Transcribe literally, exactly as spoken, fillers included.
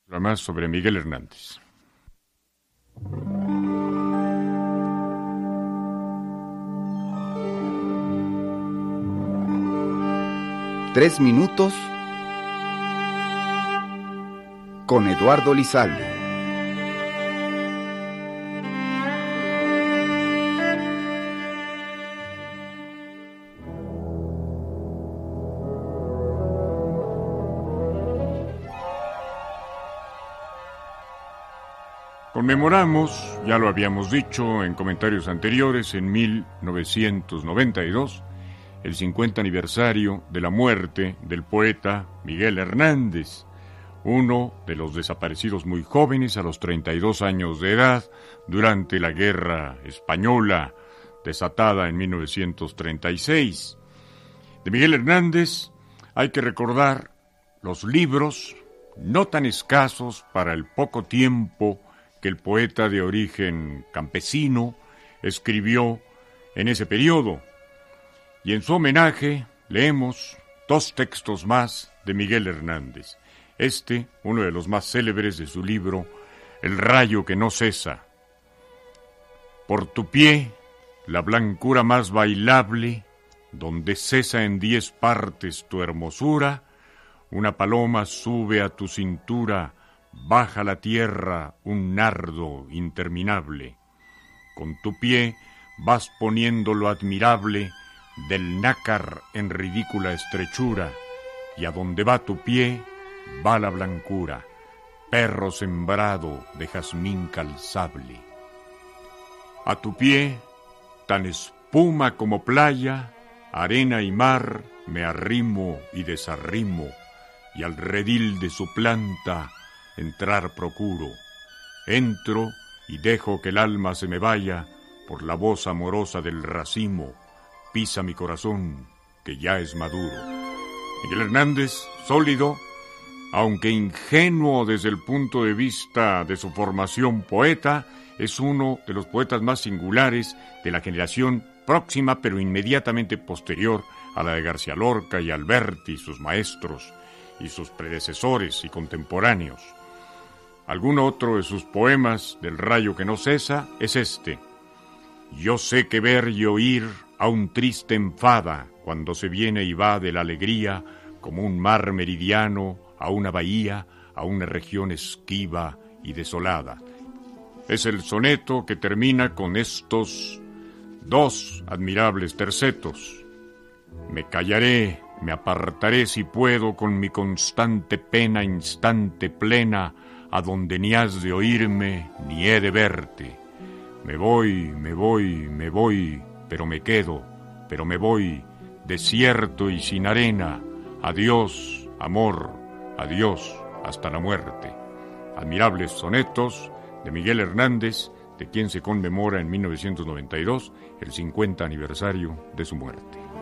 Más sobre Miguel Hernández. Tres minutos con Eduardo Lizalde. Conmemoramos, ya lo habíamos dicho en comentarios anteriores, en mil novecientos noventa y dos, el cincuenta aniversario de la muerte del poeta Miguel Hernández, uno de los desaparecidos muy jóvenes a los treinta y dos años de edad durante la Guerra Española, desatada en mil novecientos treinta y seis. De Miguel Hernández hay que recordar los libros, no tan escasos para el poco tiempo que el poeta de origen campesino escribió en ese periodo. Y en su homenaje leemos dos textos más de Miguel Hernández. Este, uno de los más célebres de su libro, El rayo que no cesa. Por tu pie, la blancura más bailable, donde cesa en diez partes tu hermosura, una paloma sube a tu cintura, baja la tierra un nardo interminable. Con tu pie vas poniendo lo admirable del nácar en ridícula estrechura, y a donde va tu pie va la blancura, perro sembrado de jazmín calzable. A tu pie, tan espuma como playa, arena y mar, me arrimo y desarrimo, y al redil de su planta entrar procuro. Entro y dejo que el alma se me vaya por la voz amorosa del racimo. Pisa mi corazón, que ya es maduro. Miguel Hernández, sólido, aunque ingenuo desde el punto de vista de su formación poeta, es uno de los poetas más singulares de la generación próxima pero inmediatamente posterior a la de García Lorca y Alberti, sus maestros, y sus predecesores y contemporáneos. Algún otro de sus poemas del rayo que no cesa es este. Yo sé que ver y oír a un triste enfada cuando se viene y va de la alegría como un mar meridiano a una bahía, a una región esquiva y desolada. Es el soneto que termina con estos dos admirables tercetos. Me callaré, me apartaré si puedo con mi constante pena instante plena, a donde ni has de oírme ni he de verte. Me voy, me voy, me voy, pero me quedo, pero me voy, desierto y sin arena. Adiós, amor, adiós, hasta la muerte. Admirables sonetos de Miguel Hernández, de quien se conmemora en mil novecientos noventa y dos el cincuenta aniversario de su muerte.